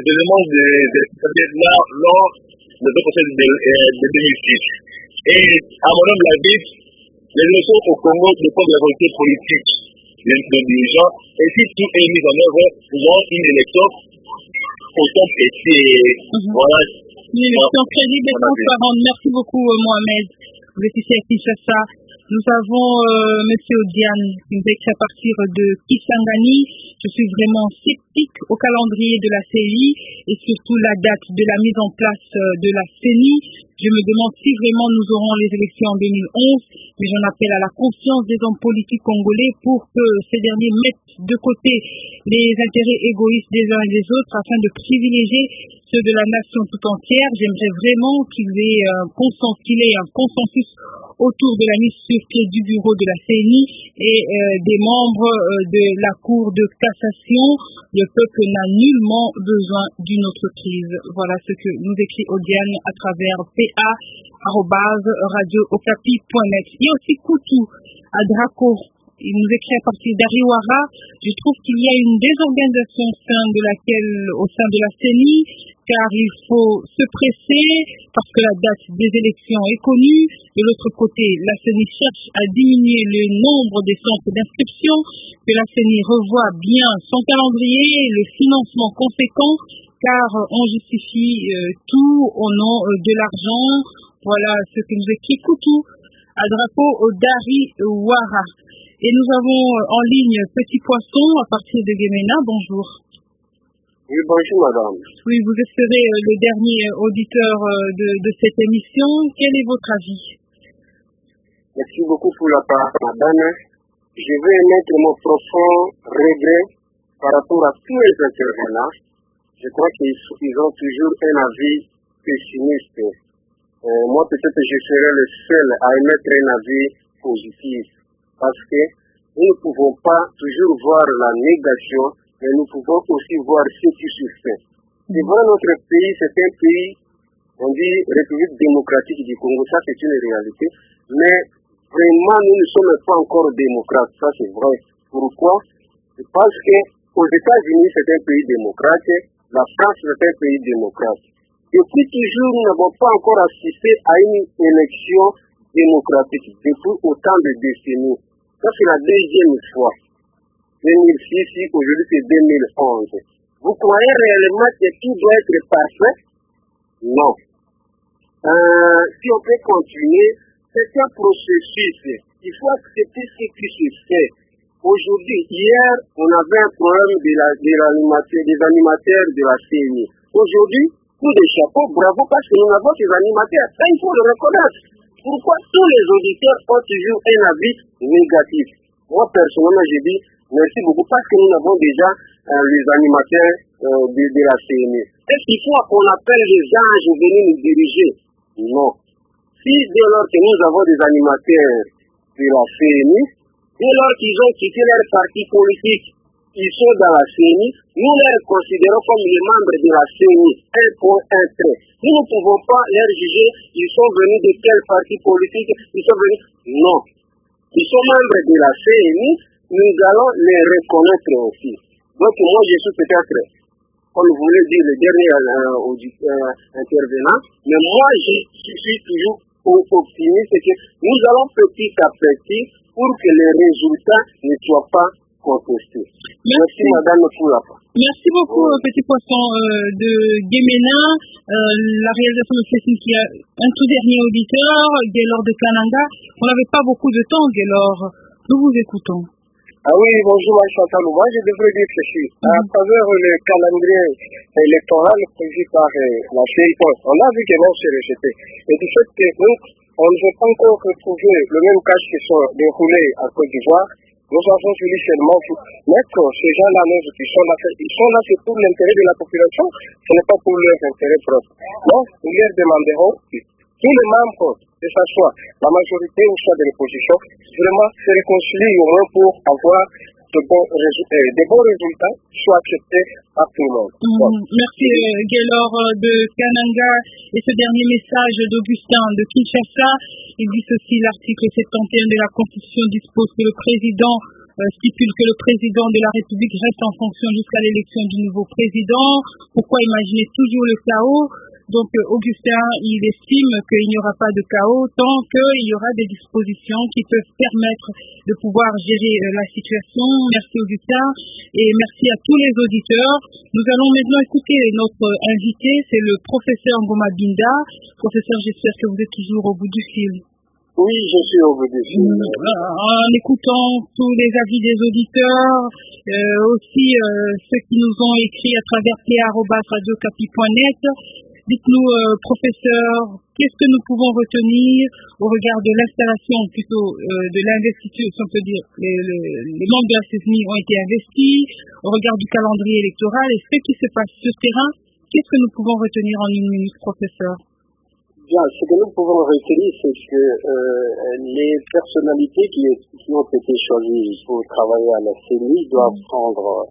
de ce procès de 2006. Et à mon humble avis, les élections au Congo dépendent de la volonté politique des dirigeants et si tout est mis en œuvre, nous aurons une élection autant précis. Voilà. Une élection crédible et transparente. Merci beaucoup Mohamed. Vous êtes ici à Kinshasa. Nous avons M. Odiane qui nous écrit à partir de Kisangani. Je suis vraiment sceptique au calendrier de la CEI et surtout la date de la mise en place de la CENI. Je me demande si vraiment nous aurons les élections en 2011, mais j'en appelle à la confiance des hommes politiques congolais pour que ces derniers mettent de côté les intérêts égoïstes des uns et des autres afin de privilégier ceux de la nation tout entière. J'aimerais vraiment qu'il y ait un consensus autour de la mise sur pied du bureau de la CENI et des membres de la Cour de cassation. Le peuple n'a nullement besoin d'une autre crise. Voilà ce que nous écrit Odiane à travers pa@radiookapi.net. Il y a aussi Koutou à Draco. il nous écrit à partir d'Ariwara, je trouve qu'il y a une désorganisation au sein de la CENI, car il faut se presser parce que la date des élections est connue. De l'autre côté, la CENI cherche à diminuer le nombre des centres d'inscription, que la CENI revoie bien son calendrier, le financement conséquent, car on justifie tout au nom de l'argent. Voilà ce que nous écrit Koutou à drapeau d'Ariwara. Et nous avons en ligne Petit Poisson à partir de Guémena. Bonjour. Oui, bonjour madame. Oui, vous serez le dernier auditeur de cette émission. Quel est votre avis? Merci beaucoup pour la parole, madame. Je vais émettre mon profond regret par rapport à tous les intervenants. Je crois qu'ils ont toujours un avis pessimiste. Moi, peut-être je serai le seul à émettre un avis positif. Parce que nous ne pouvons pas toujours voir la négation, mais nous pouvons aussi voir ce qui se fait. C'est vrai, notre pays, c'est un pays, on dit République démocratique du Congo, ça c'est une réalité. Mais vraiment, nous ne sommes pas encore démocrates, ça c'est vrai. Pourquoi? Parce que aux États-Unis, c'est un pays démocrate, la France, c'est un pays démocrate. Depuis toujours, nous n'avons pas encore assisté à une élection démocratique, depuis autant de décennies. Ça, c'est la deuxième fois. 2006, aujourd'hui c'est 2011. Vous croyez réellement que tout doit être parfait? Non. Si on peut continuer, c'est un processus. Il faut accepter ce qui se fait. Aujourd'hui, hier, on avait un problème des animateurs de la CENI. Aujourd'hui, coup de chapeau, bravo, parce que nous avons ces animateurs. Ça, il faut le reconnaître. Pourquoi tous les auditeurs ont toujours un avis négatif? Moi, personnellement, j'ai dit merci beaucoup parce que nous avons déjà les animateurs de la CENI. Est-ce qu'il faut qu'on appelle les anges venir nous diriger? Non. Si dès lors que nous avons des animateurs de la CENI, dès lors qu'ils ont quitté leur parti politique, ils sont dans la CENI, nous les considérons comme les membres de la CENI, un point, un trait. Nous ne pouvons pas les juger, ils sont venus de quel parti politique, ils sont venus. Non. Ils sont membres de la CENI, nous allons les reconnaître aussi. Donc moi je suis peut-être, comme vous voulez dire, le dernier intervenant, mais moi je suis toujours optimiste que nous allons petit à petit pour que les résultats ne soient pas contestés. Merci madame Foulapa. Merci beaucoup Petit Poisson de Guémena. La réalisation de Cécile qui a un tout dernier auditeur, Gaylor de Kananga. On n'avait pas beaucoup de temps, Gaylor. Nous vous écoutons. Ah oui, bonjour Chantal. Moi, je devrais dire ceci. À travers le calendrier électoral prévu par la CEI, on a vu que non, c'est rejeté. Et du fait que nous, on ne veut pas encore retrouver le même cas qui sont déroulés à Côte d'Ivoire, nous avons voulu seulement mettre ces gens-là, qui sont là, c'est pour l'intérêt de la population, ce n'est pas pour leur intérêt propre. Donc, nous leur demanderons tous les membres, que ce soit la majorité ou soit de l'opposition, vraiment se réconcilient au moins pour avoir de bons résultats, soit acceptés par tout le monde. Merci Gaylor de Kananga. Et ce dernier message d'Augustin de Kinshasa, il dit ceci: l'article 71 de la Constitution dispose que le président stipule que le président de la République reste en fonction jusqu'à l'élection du nouveau président. Pourquoi imaginer toujours le chaos? Donc Augustin, il estime qu'il n'y aura pas de chaos tant qu'il y aura des dispositions qui peuvent permettre de pouvoir gérer la situation. Merci Augustin et merci à tous les auditeurs. Nous allons maintenant écouter notre invité, c'est le professeur Ngoma Binda. Professeur, j'espère que vous êtes toujours au bout du fil. Oui, je suis au bout du fil. En écoutant tous les avis des auditeurs, aussi ceux qui nous ont écrit à travers pa@radiocapi.net, dites-nous, professeur, qu'est-ce que nous pouvons retenir au regard de l'installation, plutôt de l'investiture, si on peut dire, les membres de la CENI ont été investis, au regard du calendrier électoral et ce qui se passe sur terrain, qu'est-ce que nous pouvons retenir en une minute, professeur? Bien, ce que nous pouvons retenir, c'est que les personnalités qui ont été choisies pour travailler à la CENI doivent prendre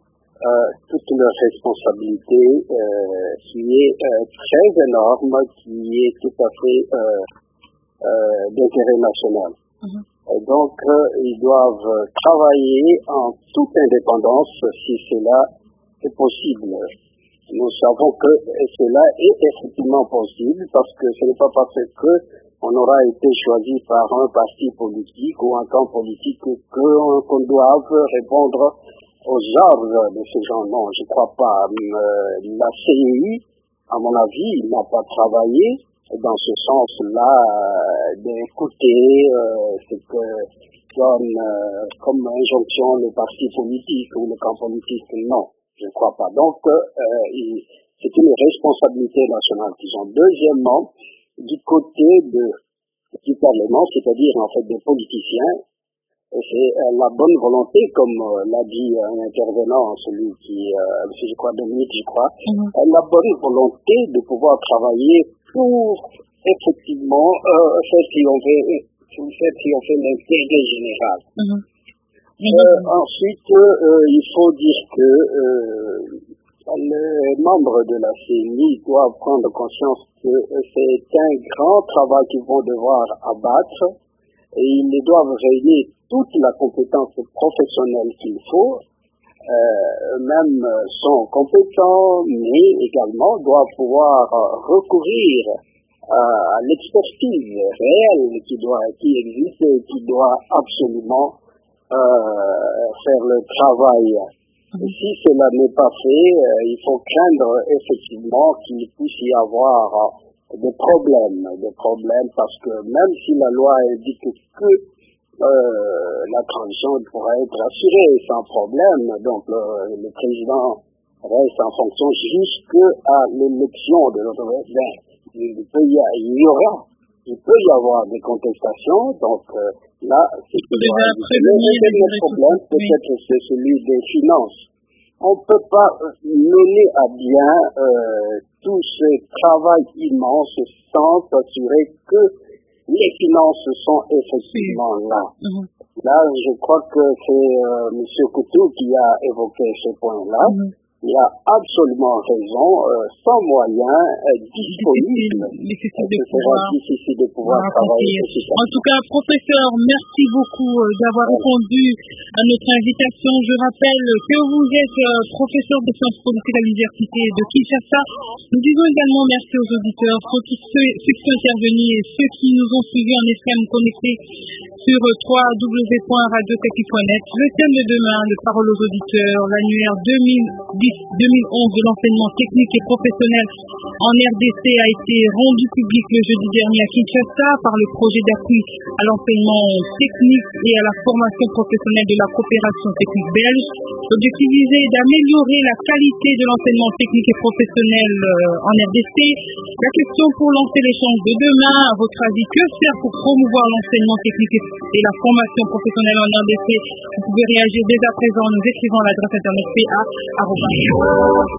toutes leurs responsabilités, qui est très énorme, qui est tout à fait d'intérêt national. Donc, ils doivent travailler en toute indépendance si cela est possible. Nous savons que cela est effectivement possible parce que ce n'est pas parce que on aura été choisi par un parti politique ou un camp politique qu'on doit répondre aux ordres de ces gens. Non, je ne crois pas. La CEI, à mon avis, n'a pas travaillé dans ce sens-là d'écouter ce que donne comme injonction le parti politique ou le camp politique. Non, je ne crois pas. Donc, c'est une responsabilité nationale qu'ils ont. Deuxièmement, du côté du Parlement, c'est-à-dire en fait des politiciens, c'est la bonne volonté, comme l'a dit un intervenant, celui qui, je crois, Dominique, la bonne volonté de pouvoir travailler pour effectivement faire triompher l'intérêt général. Ensuite, il faut dire que les membres de la CENI doivent prendre conscience que c'est un grand travail qu'ils vont devoir abattre et ils doivent réunir toute la compétence professionnelle qu'il faut. Même sont compétents, mais également doivent pouvoir recourir à l'expertise réelle qui existe et qui doit absolument faire le travail. Et si cela n'est pas fait, il faut craindre effectivement qu'il puisse y avoir des problèmes parce que même si la loi indique que la transition pourra être assurée sans problème, donc le président reste en fonction jusqu'à l'élection de notre il peut y avoir des contestations, donc là, c'est le problème, peut-être c'est celui des finances. On ne peut pas mener à bien tout ce travail immense sans s'assurer que les finances sont effectivement là. Là, je crois que c'est M. Coutou qui a évoqué ce point-là. Il a absolument raison, sans moyens disponibles, difficile de pouvoir travailler. En tout cas, professeur, merci beaucoup d'avoir répondu à notre invitation. Je rappelle que vous êtes professeur de sciences politiques à l'université de Kinshasa. Nous disons également merci aux auditeurs, tous ceux qui sont intervenus et ceux qui nous ont suivis en FM connectés sur www.radiotechnique.net. Le thème de demain, de Parole aux auditeurs, l'annuaire 2011 de l'enseignement technique et professionnel en RDC a été rendu public le jeudi dernier à Kinshasa par le projet d'appui à l'enseignement technique et à la formation professionnelle de la coopération technique belge. L'objectif visé est d'améliorer la qualité de l'enseignement technique et professionnel en RDC. La question pour lancer l'échange de demain, à votre avis, que faire pour promouvoir l'enseignement technique et la formation professionnelle en RDC? Vous pouvez réagir dès à présent en nous écrivant à l'adresse internet pa@